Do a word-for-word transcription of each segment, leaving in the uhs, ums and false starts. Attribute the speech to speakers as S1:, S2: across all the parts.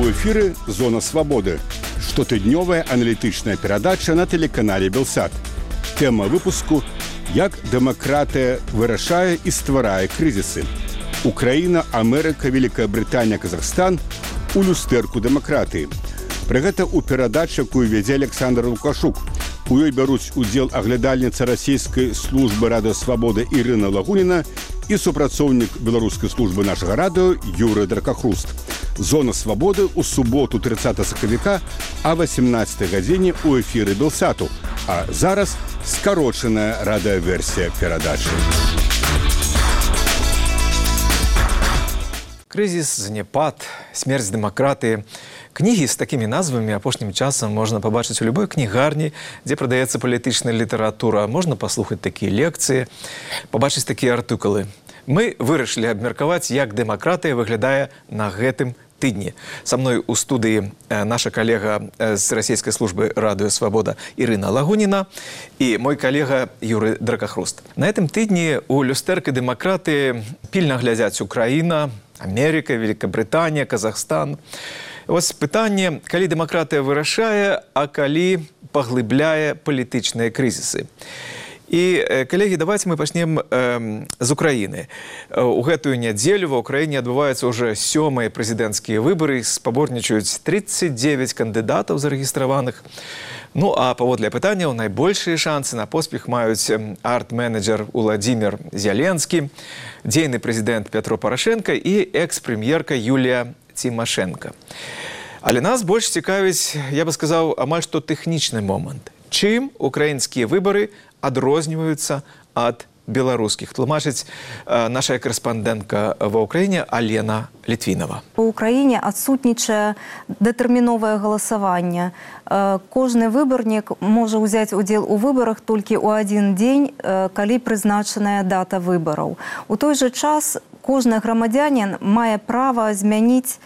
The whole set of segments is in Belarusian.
S1: У эфіры «Зона свабоды» – штотыднёвая аналітычная перадача на тэлеканале «Белсат». Тэма выпуску – як дэмакратыя вырашае і стварае крызісы. Украіна, Амерыка, Великая Брытанія, Казахстан у люстэрку дэмакратыі. Пры гэта ў перадачы, якую вядзе Александр Лукашук. У ёй бяруць удзел аглядальніца расійскай службы радыёсвабоды Ірына Лагуніна і супрацоўнік беларускай службы нашага радыё Юрый Дракахруст. «Зона свабоды» у суботу тридцатого сакавіка а восемнадцатай гадзіне ў эфіры Белсату. А зараз скарочаная радыёверсія перадачы.
S2: Крызіс, занепад, смерць дэмакратыі. Кнігі з такімі назвамі апошнім часам можна пабачыць у любой кнігарні, дзе прадаецца палітычная літаратура. Можна паслухаць такія лекцыі, пабачыць такія артыкулы. Мы вырашылі абмеркаваць, як дэмакратыя выглядае на гэтым тыдні. Са мной у студыі наша калега з расійскай службы радыёсвабода Ірына Лагуніна і мой калега Юрый Дракахруст. На гэтым тыдні у люстэркай дэмакратыі пільна глядзяць Украіна, Амерыка, Великабрытанія, Казахстан. Вось пытанне, калі дэмакратыя вырашае, а калі паглыбляе палітычныя крызісы. І, калегі, давайте мы пачнем э, з Украіны. У гэтую нядзелю ва ўкраіне адбываюцца ўжо сёмыя прэзідэнцкія выбары, спаборнічаюць тридцать девять кандыдатаў зарэгістраваных. Ну, а паводле пытанняў найбольшыя шансы на поспех маюць арт-менеджер Уладзімір Зяленскі, дзейны прэзідэнт Пятро Парашенко і экс-прэм'ерка Юлія Цімашэнка. Але нас больш цікавіць, я бы сказаў, амаль што тэхнічны момант. Чым украінскія выбары адрозніваюцца ад беларускіх? Тлумачыць наша корэспандэнтка ва ўкраіне Алена Літвінова.
S3: У Украіне адсутнічае дэтэрміновае галасаванне. Кожны выбарнік можа ўзяць удзел у выбарах толькі ў адзін дзень, калі прызначаная дата выбараў. У той жа час кожны грамадзянін мае права змяніць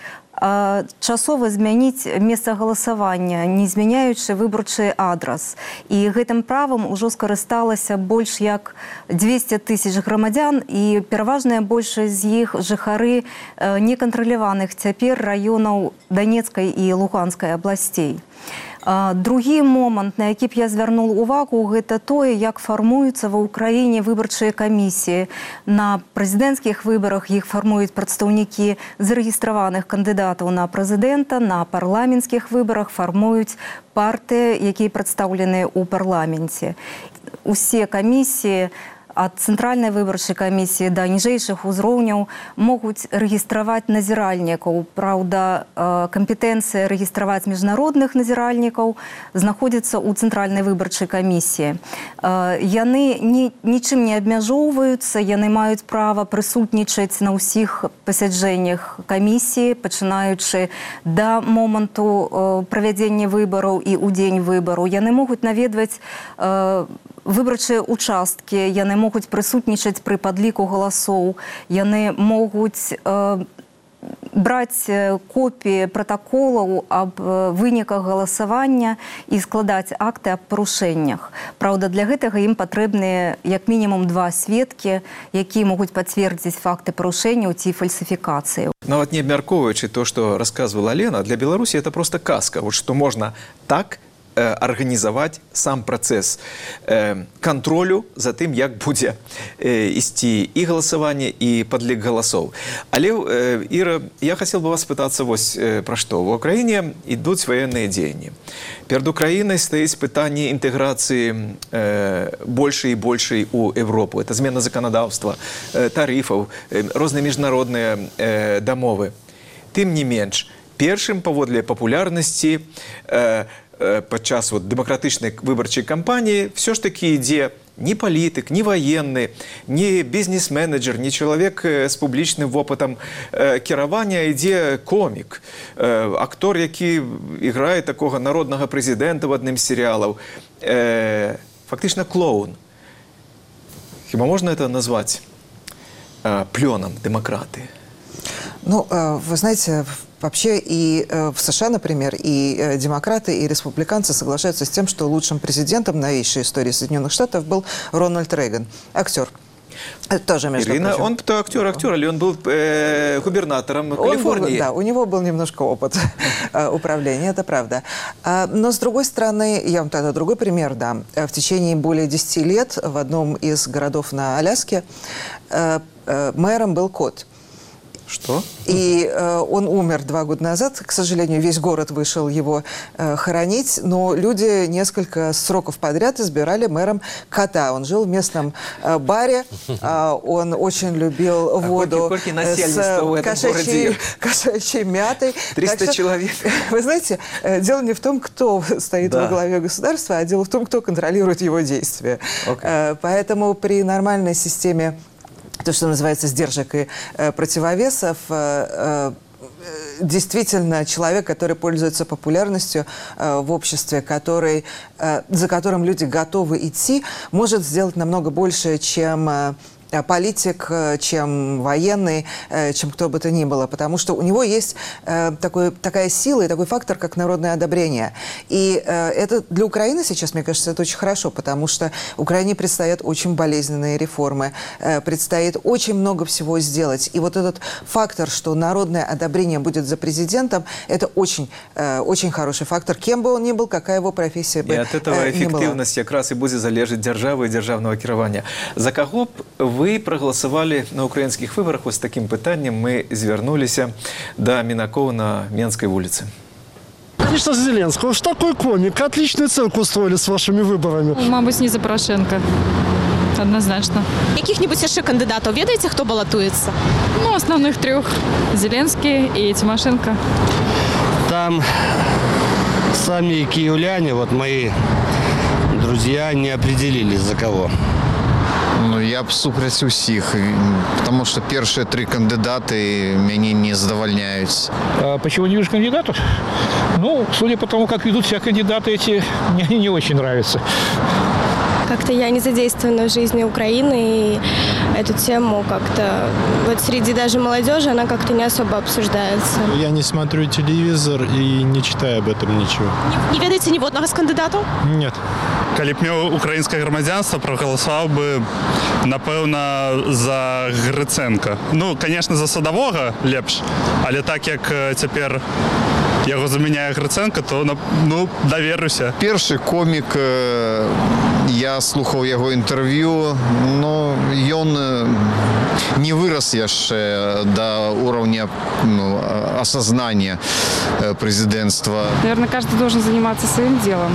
S3: часова змяніць месца галасавання, не змяняючы выбарчы адрас. І гэтым правам ужо скарысталася больш як двести тысяч грамадзян, і пераважная большасць з іх жыхары некантраляваных цяпер раёнаў Данецкай і Луганскай абласцей. Другі момант, на які б я звярнуў увагу, гэта тое, як фармуюцца ва ўкраіне выбарчыя камісіі. На прэзідэнцкіх выбарах іх фармуюць прадстаўнікі зарэгістраваных кандыдатаў на прэзідэнта, на парламенцкіх выбарах фармуюць партыі, якія прадстаўлены ў парламенце. Усе камісіі ад цэнтральнай выбарчай камісіі да ніжэйшых узроўняў могуць рэгістраваць назіральнікаў. Праўда, кампетэнцыя рэгістраваць міжнародных назіральнікаў знаходзіцца ў цэнтральнай выбарчай камісіі. Яны ні, нічым не абмяжоўваюцца, яны маюць права прысутнічаць на ўсіх пасяджэннях камісіі, пачынаючы да моманту правядзення выбараў і ў дзень выбару. Яны могуць наведваць выбарчыя участкі, яны могуць прысутнічаць пры падліку галасоў, яны могуць э, браць копіі пратаколаў аб выніках галасавання і складаць акты аб парушэннях. Праўда, для гэтага ім патрэбныя як мінімум два сведкі, якія могуць пацвердзіць факты парушэнняў ці фальсіфікацыяў.
S2: Нават не абмяркоўваючы то, што расказвала Лена, для Беларусі это просто казка. Вот што можна так арганізаваць сам працэс кантролю за тым, як будзе ісці і галасаванне, і падлік галасоў. Але, Іра, я хацеў бы вас спытацца вось пра што. В Украіне ідуць ваенныя дзеянні. Перад Украінай стаіць пытанне інтэграцыі большай і большай у Европу. Это змена заканадаўства, тарыфаў, розныя міжнародныя дамовы. Тым не менш, першым паводле папулярнасці падчас вот, дэмакратычнай выбарчай кампаніі все ж таки ідзе ні палітык, ні ваенны, ні бізнес-менеджер, ні чалавек з публічным вопытам кіравання, ідзе комік, актор, які іграе такога народнага прэзідэнта в адным з серыялаў. Фактычна клоун. Хіба можна это назваць плёнам дэмакратыі?
S4: Ну, вы знаете, вообще и в США, например, и демократы, и республиканцы соглашаются с тем, что лучшим президентом новейшей истории Соединенных Штатов был Рональд Рейган, актер. Это тоже, между
S2: Ирина,
S4: прочим.
S2: он-то актер, актер, или он был э, губернатором
S4: Он
S2: Калифорнии?
S4: был, да, у него был немножко опыт управления, это правда. А, но, с другой стороны, я вам тогда другой пример дам. В течение более десяти лет в одном из городов на Аляске э, э, мэром был кот.
S2: Что?
S4: И э, он умер два года назад. К сожалению, весь город вышел его э, хоронить, но люди несколько сроков подряд избирали мэром кота. Он жил в местном э, баре, э, он очень любил воду
S2: а сколько, сколько
S4: с э, кошачьей, кошачьей мятой.
S2: триста
S4: что,
S2: человек.
S4: Вы знаете, э, дело не в том, кто стоит
S2: да.
S4: во главе государства, а дело в том, кто контролирует его действия. Okay. Э, поэтому при нормальной системе, то, что называется, сдержек и э, противовесов, э, э, действительно человек, который пользуется популярностью э, в обществе, который, э, за которым люди готовы идти, может сделать намного больше, чем э, политик, чем военный, чем кто бы то ни было. Потому что у него есть э, такой, такая сила и такой фактор, как народное одобрение. И э, это для Украины сейчас, мне кажется, это очень хорошо, потому что Украине предстоят очень болезненные реформы, э, предстоит очень много всего сделать. И вот этот фактор, что народное одобрение будет за президентом, это очень, э, очень хороший фактор, кем бы он ни был, какая его профессия бы
S2: и от этого
S4: э,
S2: эффективность как раз и будет залежать державы и державного кіравання. За кого б вы проголосовали на украинских выборах? Вот с таким питанием мы звернулись до Минакова на Менской улице.
S5: Конечно, Зеленского. Уж такой комик. Отличную цирк устроили с вашими выборами.
S6: Мабуть, не за Порошенко. Однозначно.
S7: Яких-нибудь ще кандидатів? Ведаєте, хто балотується?
S6: Ну, основных трех. Зеленский и Тимошенко.
S8: Там сами киевляне, вот мои друзья, не определились за кого.
S9: Ну, я б супраць усіх, потому что первые три кандидаты меня не задовольняют.
S10: А почему не вижу кандидатов? Ну, судя по тому, как ведут себя кандидаты эти, мне они не очень нравятся.
S11: Как-то я не задействована в жизни Украины, и эту тему как-то вот среди даже молодежи она как-то не особо обсуждается.
S12: Я не смотрю телевизор и не читаю об этом ничего.
S7: Не, не ведаете ни одного з кандидатів?
S12: Нет.
S13: Калі б меў украінскае грамадзянства, прагаласаваў бы, напэўна, за Грыценка. Ну, конечно, за Садовога лепш, але так як цяпер яго замяняе Грыценка, то, ну, даверуся.
S9: Першы комік, я слухаў яго інтэрв'ю, но ён не вырас яшчэ да уровня, ну, осознания президентства.
S6: Наверное, каждый должен заниматься своим делом.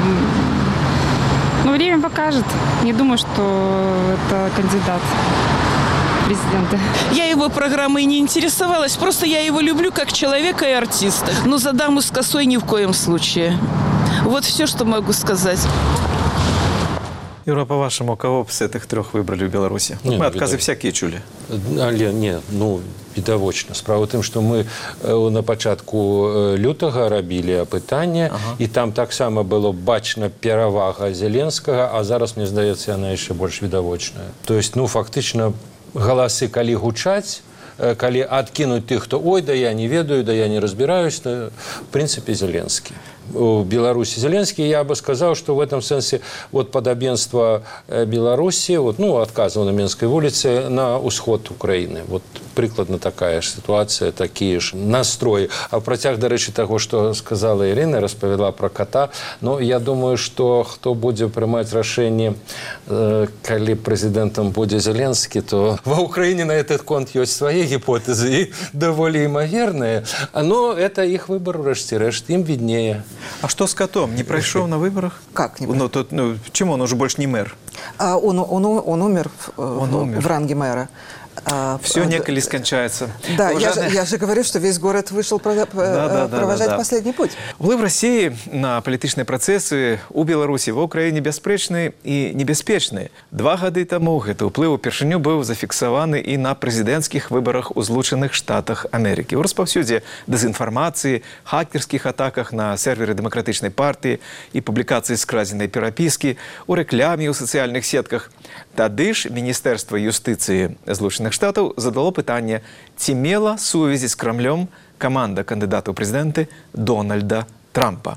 S6: Но время покажет. Не думаю, что это кандидат в президенты.
S14: Я его программой не интересовалась. Просто я его люблю как человека и артиста. Но за даму с косой ни в коем случае. Вот все, что могу сказать.
S2: Юра, по-вашему, кого бы с этих трех выбрали в Беларуси?
S15: Не,
S2: мы
S15: ну,
S2: отказы
S15: видно.
S2: всякие чули.
S15: Але, не, ну, відавочна. Справа в тым, што мы на пачатку лютага рабілі апытанне, ага. і там таксама было бачна перавага Зеленскага, а зараз, мне здаецца, яна яшчэ больш відавочная. То есть, ну, фактычна, галасы, калі гучаць, калі адкінуць тых, хто ой, да я не ведаю, да я не разбіраюсь, то, в прынцыпе, Зеленскі. У Беларуси Зеленский, я бы сказал, что в этом смысле вот подобенство Беларуси, вот, ну, отказывал на Менской улице на усход Украины. Вот прикладно такая же ситуация, такие же настрои. А в протяг, до речі, того, что сказала Ирина, расповела про кота, но я думаю, что кто будет принимать решение, э, коли президентом будет Зеленский, то в Украине на этот конт есть свои гипотезы, и довольно имоверные, но это их выбор, решт-решт, им виднее.
S2: А что с котом? Не прошел на выборах?
S4: Как не
S2: ну, тут, ну, почему? Он уже больше не мэр.
S4: А, он, он, он умер,
S2: он
S4: в,
S2: умер
S4: в ранге мэра. А,
S2: Все
S4: а,
S2: неколи скончается.
S4: Да, я же, я же говорю, что весь город вышел про, да, да, провожать да, да, последний путь.
S2: Вплив Росії на політичні процеси у Білорусі, в Україні безпечний і небезпечний. Два годи тому гэты ўплыў упершыню быў зафіксаваны і на прэзідэнцкіх выбарах у Злучаных Штатах Амерыкі. У распаўсюдзе дэзінфармацыі, хакерскіх атаках на серверы дэмакратычнай партыі і публікацыі скрадзенай перапіскі, у рэкляме ў сацыяльных сетках. Тады ж Міністэрства юстыцыі Злучаных Штатаў задало пытанне, ці мела сувязі з Крамлём каманда кандыдата ў прэзідэнты Дональда Трампа.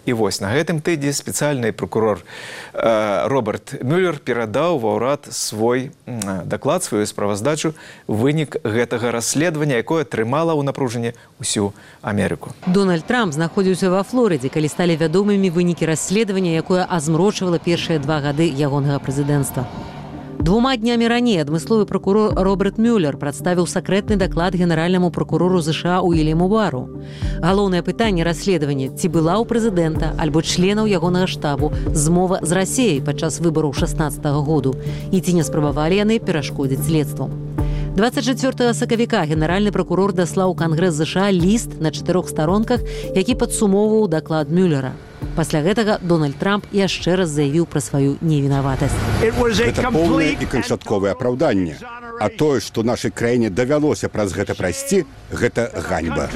S2: І вось на гэтым тыдні спецыяльны прокурор э, Роберт Мюллер перадаў ва ўрад свой э, даклад, сваю справаздачу, вынік гэтага расследавання, якое трымала ў напружанні ўсю Амерыку.
S16: Дональд Трамп знаходзіўся ва Флорыдзе, калі сталі вядомымі вынікі расследавання, якое азмрочвала першыя два гады ягонага прэзідэнцтва. Двума днямі раней адмысловы прокурор Роберт Мюллер прадставіў сакрэтны даклад генеральнаму прокурору ЗША Уільяму Бару. Галоўнае пытанне расследавання, ці была ў прэзідэнта альбо членаў ягонага штабу змова з Расіяй падчас выбараў шаснаццатага году і ці не спрабавалі яны перашкодзіць следству. дваццаць чацвёртага сакавіка генеральны прокурор даслаў у Кангрэс ЗША ліст на чатырох старонках, які падсумоўваў даклад Мюллера. Пасля гэтага Дональд Трамп яшчэ раз заявіў пра сваю невінаватасць.
S1: Гэта поўнае і канчатковае апраўданне. А тое, што нашай краіне давялося праз гэта прайсці, гэта ганьба.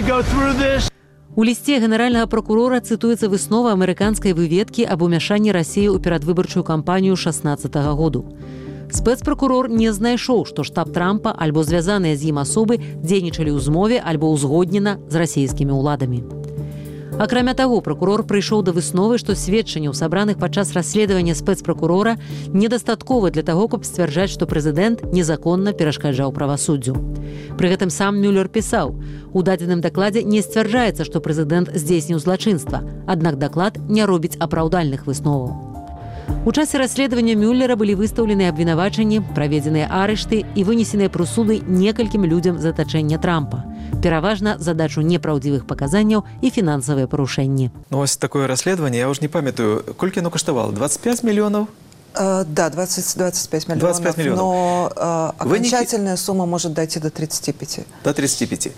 S16: У лісце генеральнага прокурора цытуецца выснова амерыканскай выведкі аб умяшанні Расіі ў перадвыбарчую кампанію шаснаццатага году. Спецпрокурор не знайшоў, што штаб Трампа альбо звязаныя з ім асобы дзейнічалі ў змове альбо ўзгоднена з расійскімі ўладамі. Акрамя таго, прокурор прыйшоў да высновы, што сведчанняў, сабраных падчас расследавання спецпрокурора, недастаткова для таго, каб сцвярджаць, што прэзідэнт незаконна перашкаджаў правасуддзю. Пры гэтым сам Мюллер пісаў: у дадзеным дакладзе не сцвярджаецца, што прэзідэнт здзейсніў злачынства, аднак даклад не робіць апраўдальных высноваў. У часе расследавання Мюллера былі выстаўлены абвінавачанні, праведзеныя арышты і вынесеныя прысуды некалькім людзям з атачэння Трампа. Пераважна задачу непраўдзівых паказанняў і фінансавыя парушэнні.
S2: Ну, вось такое расследаванне, я ўжо не памятаю, колькі оно каштавало? двадцать пять миллионов?
S4: Uh, да, двадцать, двадцать пять миллионов,
S2: двадцать пять миллионов.
S4: Но uh, окончательная
S2: Выники...
S4: сумма может дойти до тридцати пяти.
S2: До тридцати пяти.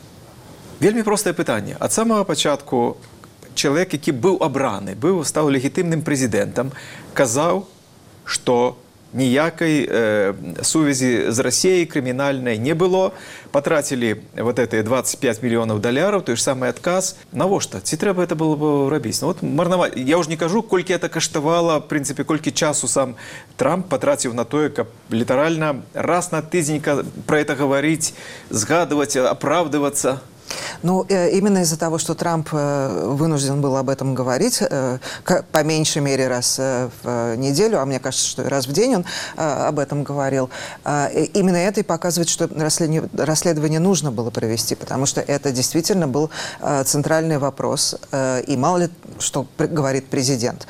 S2: Вельмі простае пытанне. Ад самага пачатку чалавек, які быў абраны, быў стаў легітымным прэзідэнтам, казаў, што ніякай э, сувязі з Расіяй крымінальнай не было. Патрацілі вот эти двадцать пять миллионов даляраў, той ж самы адказ. Навошта? Ці трэба это было бы рабіць? Ну, вот марнаваць. Я ўжо не кажу, колькі это каштавала, в прынцыпе, колькі часу сам Трамп патраціў на тое, каб літаральна раз на тыдзенька пра это гаварыць, згадваць, апраўдвацца.
S4: Ну, именно из-за того, что Трамп вынужден был об этом говорить, по меньшей мере раз в неделю, а мне кажется, что раз в день он об этом говорил, именно это и показывает, что расследование, расследование нужно было провести, потому что это действительно был центральный вопрос, и мало ли что говорит президент.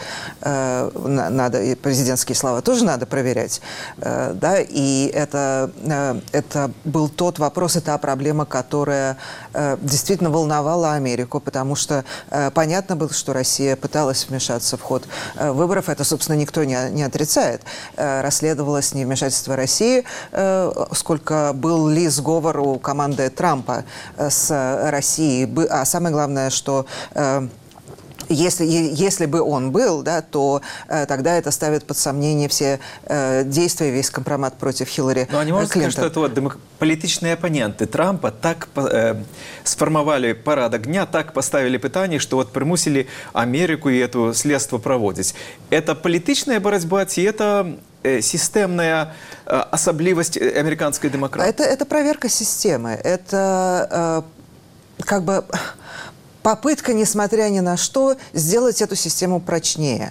S4: Надо, и президентские слова тоже надо проверять, да, и это, это был тот вопрос, это та проблема, которая действительно волновала Америку, потому что э, понятно было, что Россия пыталась вмешаться в ход э, выборов. Это, собственно, никто не, не отрицает. Э, расследовалось невмешательство России, э, сколько был ли сговор у команды Трампа э, с Россией. А самое главное, что... Э, Если, если бы он был, да, то э, тогда это ставит под сомнение все э, действия, весь компромат против Хиллари Клинтон.
S2: Ну, а не можно сказать, что это вот демок... политичные оппоненты Трампа так э, сформовали порядок дня, так поставили питание, что вот примусили Америку и это следство проводить. Это политичная борьба, и это э, системная э, особливость американской демократии?
S4: Это, это проверка системы. Это э, как бы... попытка, несмотря ни на что, сделать эту систему прочнее.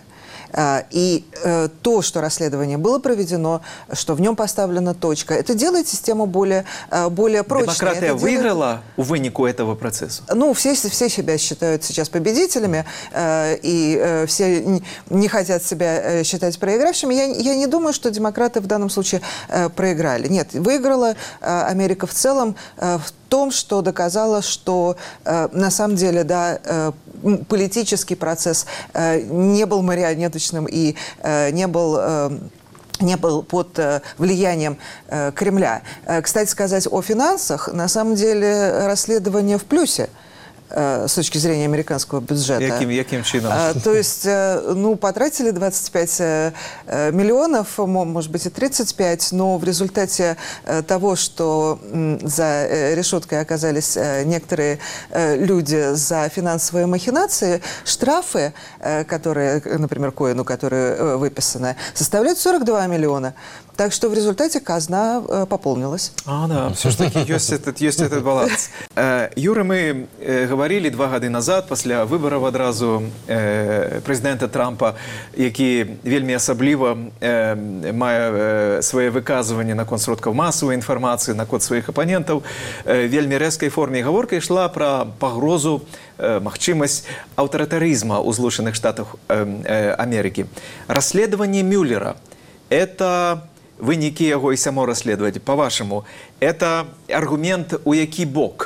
S4: И э, то, что расследование было проведено, что в нем поставлена точка, это делает систему более, э, более прочной.
S2: Демократия
S4: это
S2: выиграла
S4: делает...
S2: у вынику этого процесса?
S4: Ну, все, все себя считают сейчас победителями, э, и э, все не, не хотят себя э, считать проигравшими. Я, я не думаю, что демократы в данном случае э, проиграли. Нет, выиграла э, Америка в целом э, в том, что доказала, что э, на самом деле, да, э, политический процесс э, не был марионеточным и э, не был... Э, не был под э, влиянием э, Кремля. Э, кстати сказать о финансах, на самом деле расследование в плюсе э, с точки зрения американского бюджета.
S2: Яким, яким чином?
S4: Э, то есть, э, ну, потратили двадцать пять э, миллионов, может быть и тридцать пять, но в результате э, того, что э, за э, решеткой оказались э, некоторые э, люди за финансовые махинации, штрафы, э, которые, например, Коэну, которые э, выписаны, составляют сорок два миллиона. Так что в результате казна э, пополнилась.
S2: А, да, все-таки есть этот, есть этот баланс. Юра, мы говорим гаварылі два гады назад пасля выбараў адразу э, прэзідэнта Трампа, які вельмі асабліва э, мае э, свае выказванні наконт сродкаў масавай інфармацыі, наконт сваіх апанентаў, э, вельмі рэзкай форме гаворка ішла пра пагрозу, э, магчымасць аўтарытарызма ў Злучаных Штатах э, э, Амерыкі. Расследаванне Мюллера – это вынікі яго і само расследаваць, па-вашаму, это аргумент у які бок?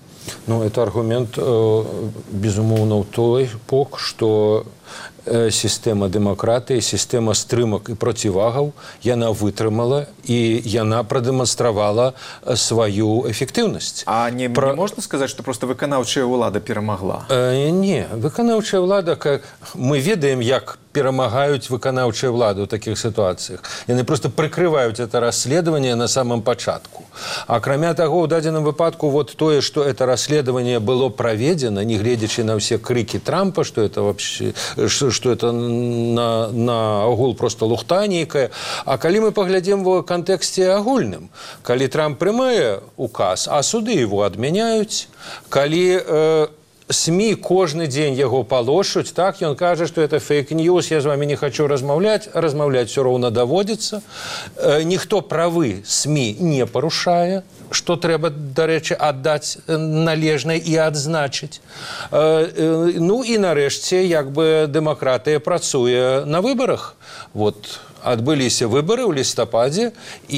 S15: Ну, это аргумент, э, безумоўна, ў той бок, што э, сістэма дэмакратыі, сістэма стрымак і процівагаў, яна вытрымала і яна прадэманстравала сваю эфектыўнасць.
S2: А не, Пра... не можна сказаць, што проста выканаўчая ўлада перамагла?
S15: Э, не, выканаўчая ўлада, как мы ведаем, як перамагаюць выканаўчую ўладу ў такіх сітуацыях. Яны просто прыкрываюць это расследаванне на самом пачатку. Акрамя таго, ў дадзеным выпадку вот тое, што это расследаванне было праведзена, не гледзячы на ўсе крыкі Трампа, што это вообще, што это на, на агул просто лухта нейкая. А калі мы паглядзім в кантэксце агульным, калі Трамп прымае указ, а суды его адмяняюць, калі э, СМИ кожны дзень яго палошуць, так, ён кажа, што это фейк-ньюс, я з вами не хочу размаўляць, размаўляць все роўна даводзіцца. Э, ніхто правы СМИ не парушае, што трэба, дарэчы, аддаць належна і адзначыць. Э, э, ну і нарэшце, як бы дэмакратыя працуе на выбарах. Вот. Адбыліся выборы ў лістападзе,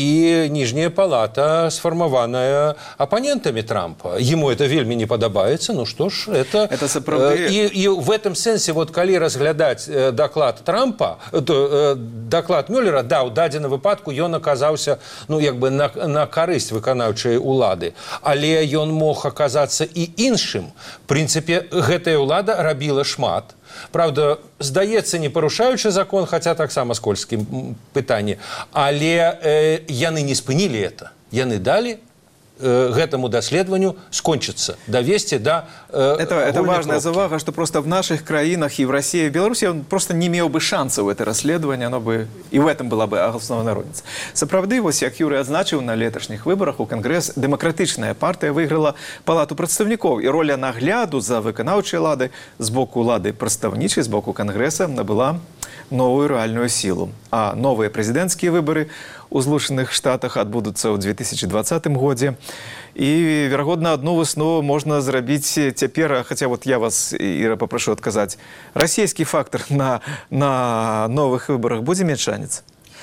S15: і ніжняя палата сфармаваная апанентамі Трампа. Ему это вельмі не падабаецца, ну што ж, это...
S2: это сапраўды...
S15: і, і в этом сэнсе, вот, калі разглядаць даклад Трампа, то, даклад Мюллера, да, ў дадзеным выпадку ён аказаўся, ну, як бы на, на карысць выканаўчай улады. Але ён мог аказацца і іншым. В прынцыпе, гэтая ўлада рабіла шмат. Правда, здаецца, не парушаючы закон, хаця таксама скользкім пытанне, але э, яны не спынілі это. Яны далі э, гэтаму даследаванню скончыцца, давесці да э,
S2: это, это важная завага, что просто в наших краинах и в России, и в Беларуси он просто не имел бы шансов это расследование, оно бы и в этом была бы основная розница. Сапраўды, вось як Юрий адзначыў, на леташніх выборах у Конгресс дэмакратычная партия выиграла палату прадстаўнікоў, и роля нагляду за выканаўчай уладай з боку улады прадстаўнічай, з боку Конгресса набыла новую реальную силу. А новые президентские выборы у Злучаных Штатах адбудуцца ў две тысячи двадцатым годзе. І, верагодна, одну выснову можна зрабіць цяпер, хаця вот я вас, Іра, попрошу адказаць. Расійскі фактор на, на новых выборах будзе мець шанец?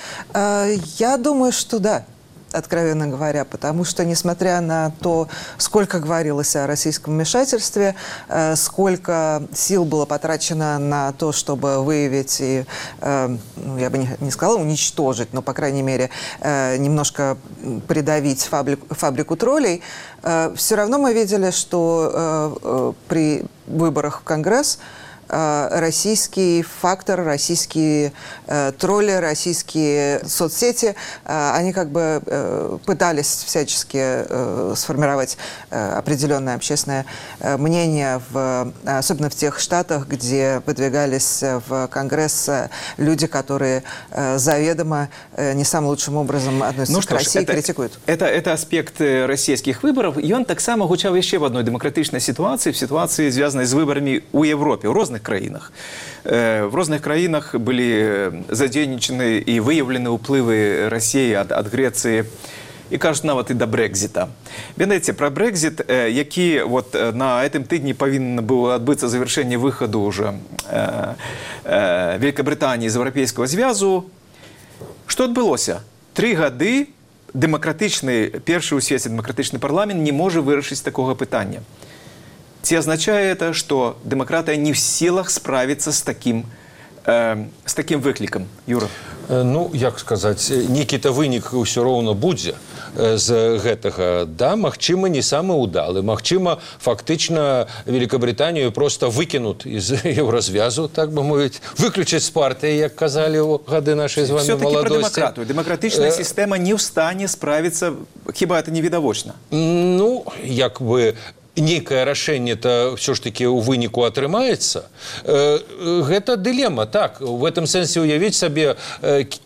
S4: Я думаю, что да. Откровенно говоря, потому что, несмотря на то, сколько говорилось о российском вмешательстве, э, сколько сил было потрачено на то, чтобы выявить и, э, ну, я бы не, не сказала уничтожить, но, по крайней мере, э, немножко придавить фабрику, фабрику троллей, э, все равно мы видели, что э, э, при выборах в Конгресс российский фактор, российские э, тролли, российские соцсети, э, они как бы э, пытались всячески э, сформировать э, определенное общественное э, мнение, в, особенно в тех штатах, где выдвигались в Конгресс люди, которые э, заведомо э, не самым лучшим образом относятся ну, к России и критикуют.
S2: Это, это аспект российских выборов, и он так само гучал еще в одной демократичной ситуации, в ситуации, связанной с выборами у Европе, у разных краинах. В разных краинах были задейничаны и выявлены уплывы России от, от Греции и, кажется, нават и до Брекзита. Ведаеце, про Брекзит, які вот на этом тыдні повинно было отбыться завершение выхода уже э, э, Великобритании из Европейского Звязу, что отбылося? Три гады демократичный, перший у свете демократичный парламент не может вырашить такого питания. Ці означає это, что демократия не в силах справиться с таким, э, с таким выкликом? Юра?
S15: Ну, як сказаць, нейкі-то вынік ўсё роўна будзе з гэтага. Да, магчыма, не самы ўдалы. Магчыма, фактычна Великобританию просто выкінут из Евразвязу, так бы мовіць, выключаць з партыі, як казалі ў гады нашай з вами
S2: все-таки
S15: маладосці.
S2: Все-таки про демократию. Демократичная э... система не в стане справиться, хіба это не відавочна?
S15: Ну, як бы... Некае рашэнне-то все ж таки у выніку атрымаецца. Гэта дылема, так. В этом сэнсе уявіць сабе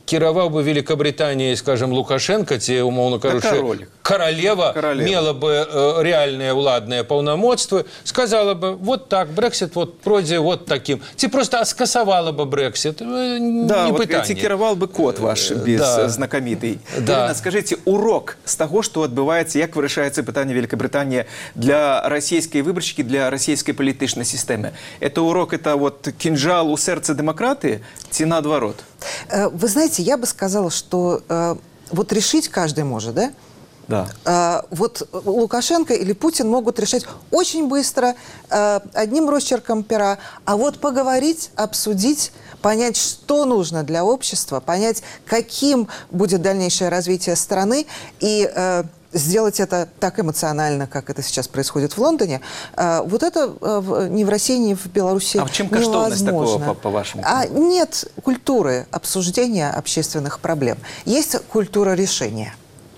S15: кіраваў бы Великабританией, скажем, Лукашенко, те, умовно кажучи, королева, королева мела бы э, реальные уладные полномочства, сказала бы, вот так, Брексит вот пройдзе вот таким. Те просто скасовала бы Брексит. Э,
S2: да,
S15: не
S2: вот
S15: пытание.
S2: кіравал бы кот ваш без да. знакомитый.
S15: Да.
S2: Ирина, скажите, урок с того, что отбывается, как вырашается питание Великобритании для российской выборщики, для российской политической системы? Это урок, это вот кинжал у сердца демократы, те наоборот?
S4: Вы знаете, я бы сказала, что э, вот решить каждый может, да?
S2: Да.
S4: Э, вот Лукашенко или Путин могут решать очень быстро, э, одним росчерком пера, а вот поговорить, обсудить, понять, что нужно для общества, понять, каким будет дальнейшее развитие страны, и э, сделать это так эмоционально, как это сейчас происходит в Лондоне, э, вот это э, ни в России, ни в Беларуси невозможно.
S2: А в чем коштовность такого, по-вашему?
S4: А нет культуры обсуждения общественных проблем. Есть культура решения.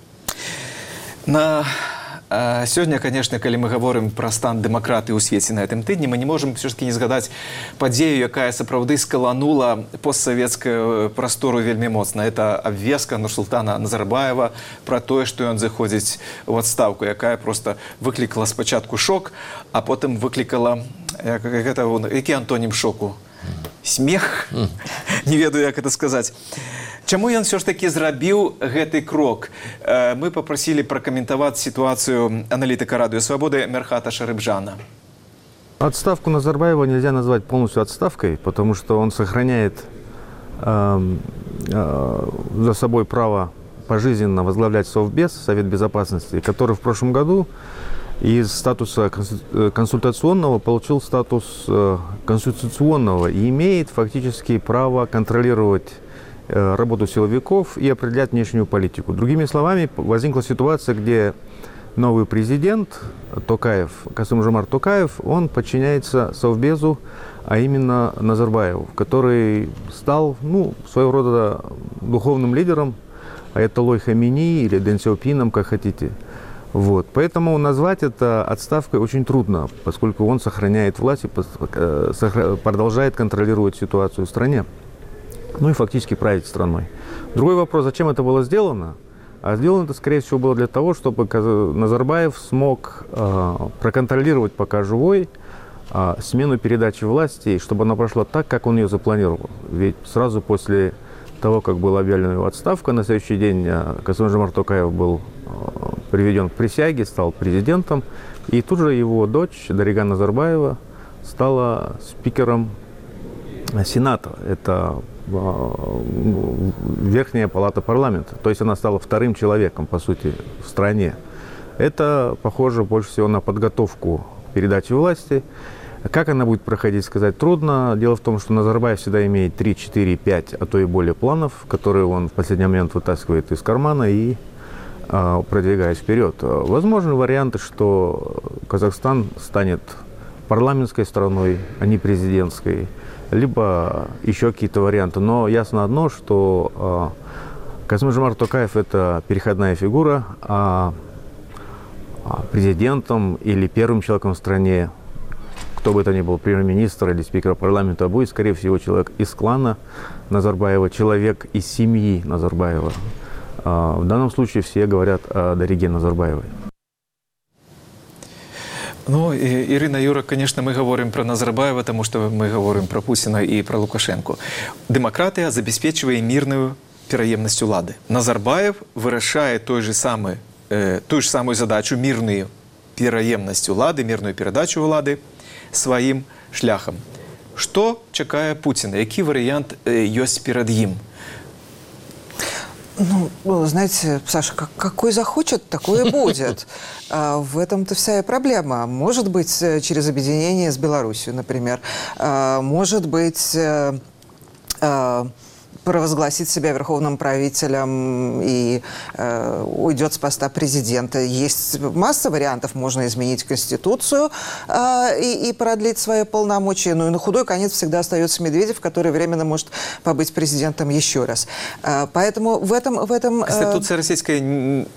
S2: На э, сегодня, конечно, когда мы говорим про стан демократии у свете на этом тыдне, мы не можем все-таки не згадать подею, якая сапраўды скаланула постсоветскую простору вельми моцна. Это обвестка Нурсултана Назарбаева про то, что он заходит в отставку, якая просто выкликала спочатку шок, а потом выкликала, как это, який антоним шоку? Смех? Mm. Не ведаю, як это сказать. Чаму ён все ж таки зрабіў гэты крок? Мы попросили прокомментовать ситуацию аналитика Радио Свободы Мерхата Шарыбжана.
S17: Отставку Назарбаева нельзя назвать полностью отставкой, потому что он сохраняет э, э, за собой право пожизненно возглавлять Совбез, Совет Безопасности, который в прошлом году из статуса консультационного получил статус конституционного и имеет фактически право контролировать работу силовиков и определять внешнюю политику. Другими словами, возникла ситуация, где новый президент Токаев, Касым-Жомарт Токаев, он подчиняется Совбезу, а именно Назарбаеву, который стал, ну, своего рода духовным лидером, аятоллой Хамини или Дэн Сяопином, как хотите. Вот. Поэтому назвать это отставкой очень трудно, поскольку он сохраняет власть и продолжает контролировать ситуацию в стране, ну и фактически править страной. Другой вопрос, зачем это было сделано? А сделано это, скорее всего, было для того, чтобы Назарбаев смог э, проконтролировать, пока живой, э, смену передачи власти, чтобы она прошла так, как он ее запланировал. Ведь сразу после того, как была объявлена его отставка, на следующий день э, Касым-Жомарт Токаев был э, приведен к присяге, стал президентом, и тут же его дочь Дарига Назарбаева стала спикером Сената. Это Верхняя палата парламента. То есть она стала вторым человеком, по сути, в стране. Это похоже больше всего на подготовку передачи власти. Как она будет проходить, сказать трудно. Дело в том, что Назарбаев всегда имеет три, четыре, пять, а то и более планов, которые он в последний момент вытаскивает из кармана и э, продвигает вперед. Возможны варианты, что Казахстан станет парламентской страной, а не президентской, либо еще какие-то варианты. Но ясно одно, что э, Касым-Жомарт Токаев – это переходная фигура, а президентом или первым человеком в стране, кто бы это ни был, премьер-министр или спикер парламента, будет, скорее всего, человек из клана Назарбаева, человек из семьи Назарбаева. Э, в данном случае все говорят о Дариге Назарбаевой.
S2: Ну, Ирина, Юра, конечно, мы говорим про Назарбаева, потому что мы говорим про Путина и про Лукашенко. Демократия обеспечивает мирную переемность улады. Назарбаев вырашает той же самой, э, ту же самую задачу, мирную переемность улады, мирную передачу улады своим шляхом. Что чекає Путина? Який вариант э, есть перед ним?
S4: Ну, знаете, Саша, как, какой захочет, такое будет. А в этом-то вся и проблема. Может быть, через объединение с Беларусью, например. А может быть, а, а, провозгласит себя верховным правителем и э, уйдет с поста президента. Есть масса вариантов. Можно изменить Конституцию э, и, и продлить свои полномочия. Ну и на худой конец всегда остается Медведев, который временно может побыть президентом еще раз. Э, поэтому в этом... В этом э...
S2: Конституция российская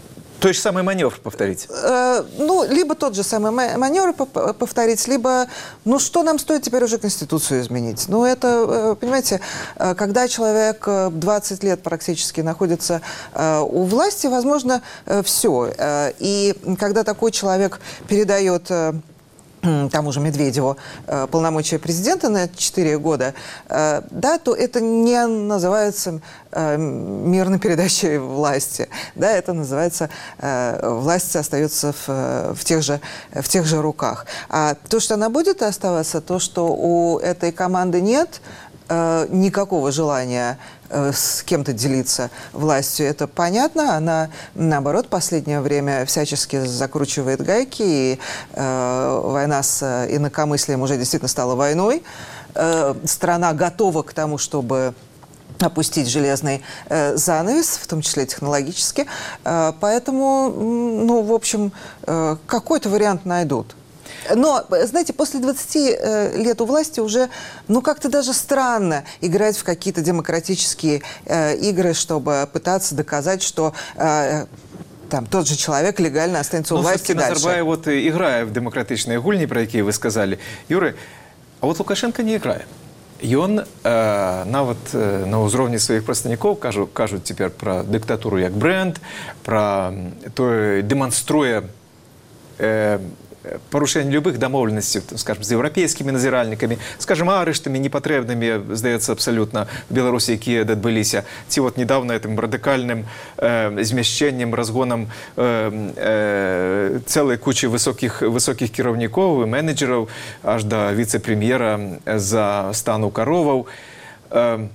S2: Той же самый маневр повторить?
S4: Э, ну, либо тот же самый маневр повторить, либо, ну, что нам стоит теперь уже Конституцию изменить? Ну, это, понимаете, когда человек двадцать лет практически находится э, у власти, возможно, э, все. Э, и когда такой человек передает... Э, тому же Медведеву э, полномочия президента на четыре года, э, да, то это не называется э, мирной передачей власти. Да, это называется э, власть остается в, в, тех же, в тех же руках. А то, что она будет оставаться, то, что у этой команды нет э, никакого желания с кем-то делиться властью, это понятно. Она, наоборот, в последнее время всячески закручивает гайки, и э, война с инакомыслием уже действительно стала войной. Э, страна готова к тому, чтобы опустить железный э, занавес, в том числе технологически. Э, поэтому, ну, в общем, э, какой-то вариант найдут. Но, знаете, после двадцати э, лет у власти уже, ну, как-то даже странно играть в какие-то демократические э, игры, чтобы пытаться доказать, что э, там тот же человек легально останется у
S2: ну,
S4: власти дальше.
S2: Назарбаев вот играет в демократичные гульни, про которые вы сказали. Юрий, а вот Лукашенко не играет. И он э, нават э, на ўзроўні сваіх прадстаўнікоў кажу, кажуць цяпер пра дыктатуру як бренд, пра тое дэманструе э, порушение любых домовленностей, скажем, с европейскими назиральниками, скажем, арыштами непотребными, сдается абсолютно в Беларуси, которые отбылись. Те вот недавно этим радикальным э, змещением, разгоном э, э, целой кучи высоких, высоких кировников и менеджеров, аж до вице-премьера за стану Коровов. Э,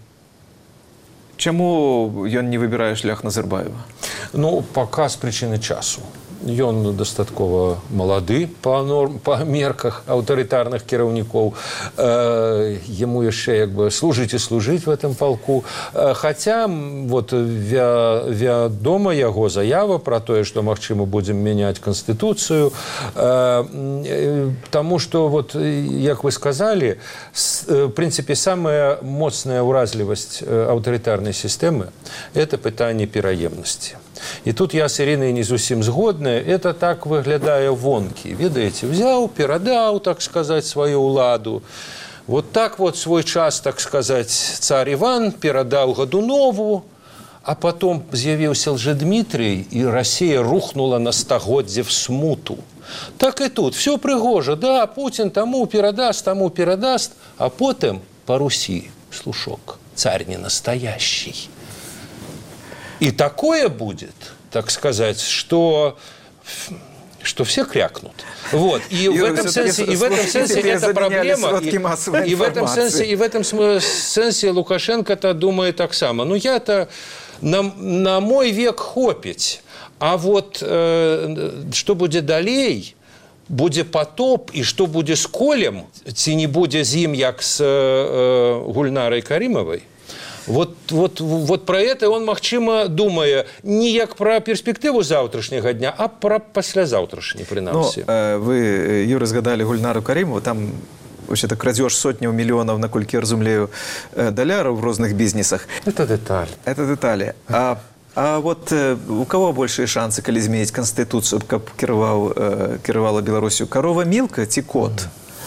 S2: чему он не выбирает шлях Назарбаева?
S15: Ну, пока с причины часу. Ён дастаткова малады па, норм, па мерках аўтарытарных кіраўнікоў. Э, яму яшчэ як бы служыць і служыць в этом палку. Э, хаця вот, вя, вядома яго заява пра тое, што, магчыма, будзем мяняць Канстытуцыю. Э, э, таму што, вот, як вы сказалі, с, э, в прынцыпе, самая моцная ўразлівасць аўтарытарнай сістэмы – это пытанне пераемнасці. І тут я з Іринай не зусім згодная. Это так выглядае вонкі. Ведаеце, взяў, перадаў, так сказаць, сваю ўладу. Вот так вот свой час, так сказаць, цар Іван перадаў Гадунову, а потом з'явіўся Лжедмітрий, і Россия рухнула на стагоддзе в смуту. Так і тут. Все прыгожа. Да, Путин тому перадаст, тому перадаст, а потым по Руси, слушок, царь не настоящий. И такое будет, так сказать, что, что все крякнут. Вот. И, в этом senсе, и в этом senсе это проблема. И, и, в этом sense, и в этом sense Лукашенко-то думает так само. Ну, я-то на, на мой век хопить. А вот э, что будет далей, будет потоп, и что будет с Колем, ці не будет з ім, як с э, Гульнарой Каримовой, Вот, вот, вот про это он, магчыма, думае не як про перспектыву завтрашняга дня, а про паслязаўтрашні, прынамсі.
S2: Ну, э, вы, Юрий, згадали Гульнару Каримову, там вообще-то крадеж сотняў миллионов, наколькі я разумею, даляраў в розных бізнесах.
S15: Это деталь.
S2: Это детали. А, а вот э, у кого большие шансы, калі зменіць Конституцию, каб кіраваў, э, кіравала Беларусью? Корова Милка ці кот?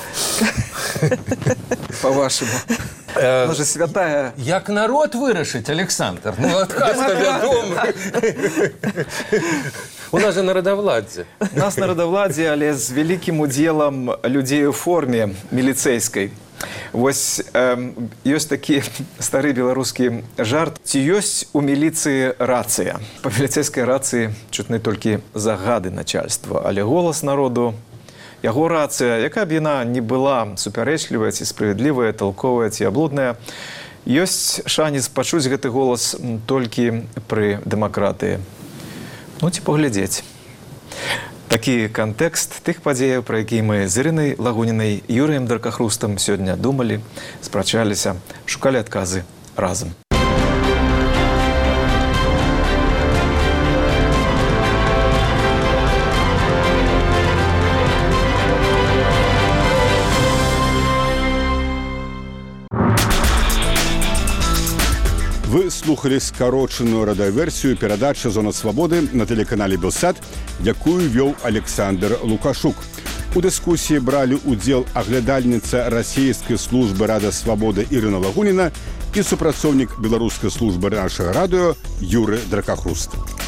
S2: По-вашему. Она же святая.
S15: Як народ вырашыць, Александр? Ну, адказ-то вядомы. У нас же народовладзе.
S2: У нас народовладзе, але з вялікім удзелам людзей у форме міліцэйскай. Вось э, ёсць такі стары беларускі жарт. Ці ёсць у міліцыі рацыя? Па міліцэйскай рацыі чутны толькі загады начальства, але голас народу, яго рацыя, якая б яна не была супярэчлівая, ці справядлівая, талковая, ці аблудная, ёсць шанец пачуць гэты голас толькі пры дэмакратыі. Ну, ці паглядзець. Такі кантэкст тых падзеяў, пра якія мы з Ірынай Лагунінай, Юрыем Даркахрустам сёння думалі, спрачаліся, шукалі адказы разам.
S1: Вы слухали скарочаную радыёверсію перадачы «Зона свабоды» на тэлеканале «Белсат», якую вёў Александр Лукашук. У дыскусіі бралі ўдзел аглядальніца расійскай службы «Рада свабоды» Ірына Лагуніна і супрацоўнік беларускай службы нашага радыё Юры Дракахруст.